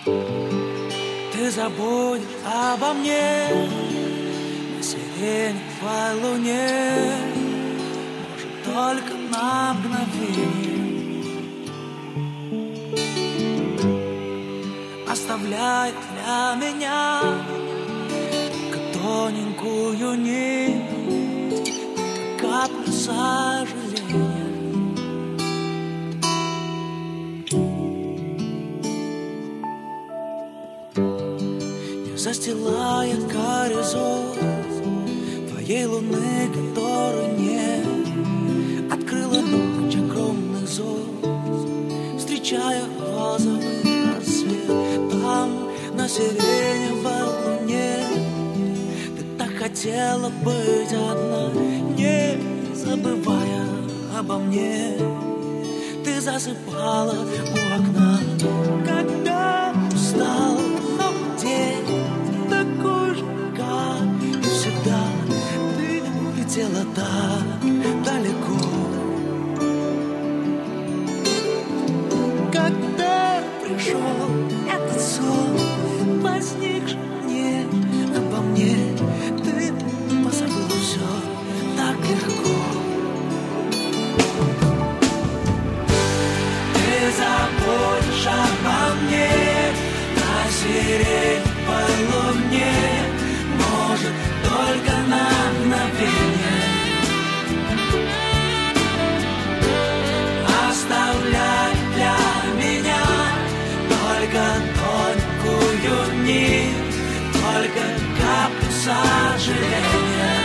Ты забудешь обо мне на сиреневой луне, может, только на мгновение, оставляя для меня только тоненькую нить, как каплю сожаления. Застилая горизонт твоей луны, которой нет, открыла ночь огромных зон, встречая розовый рассвет. Там, на сиреневой луне, ты так хотела быть одна, не забывая обо мне. Ты засыпала у окна, когда устал новый день, такой же, как и всегда. Ты улетела так далеко. Когда пришел этот сон, возникший мне обо мне, ты позабыла все так легко. Ты забудешь обо мне на сиреневой луне, может, только на мгновение, оставляй для меня только тонкую нить, только каплю сожаления.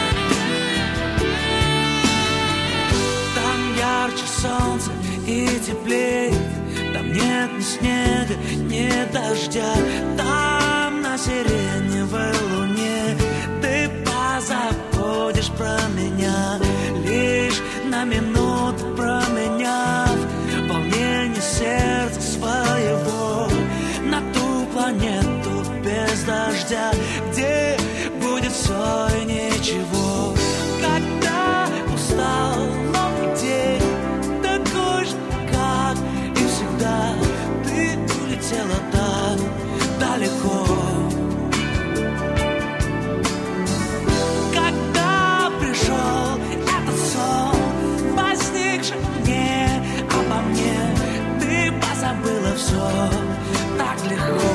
Там ярче солнце и теплее, там нет ни снега, ни дождя. Там на сиреневой луне ты позабудешь про меня, лишь на минуту променяв волнение сердца своего на ту планету без дождя, где будет все и ничего. Когда устал новый день, такой же, как и всегда, ты улетела так далеко. Когда пришел этот сон, возникший мне обо мне, ты позабыла все так легко.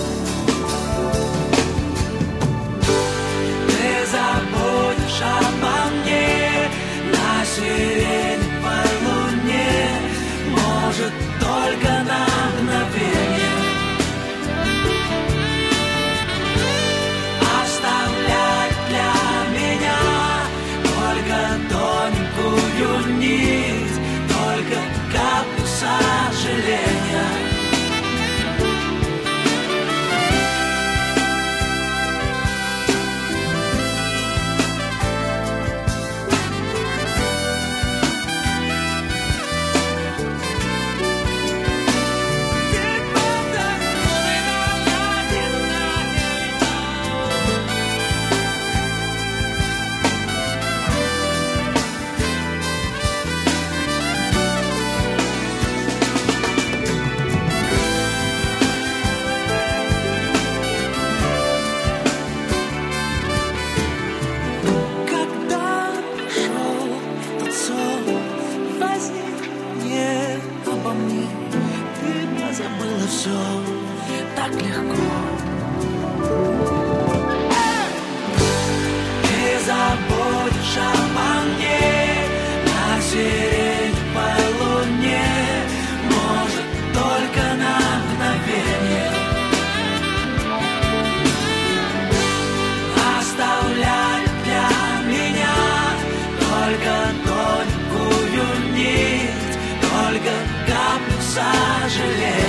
Ты забудешь обо мне на сиреневой луне, может, только на мгновение, оставляй для меня только тоненькую нить, только каплю сожаления. Забыла все так легко. Ты забудешь обо мне на сиреневой луне, может, только на мгновение, оставляй для меня только тонкую нить, только каплю сожаления.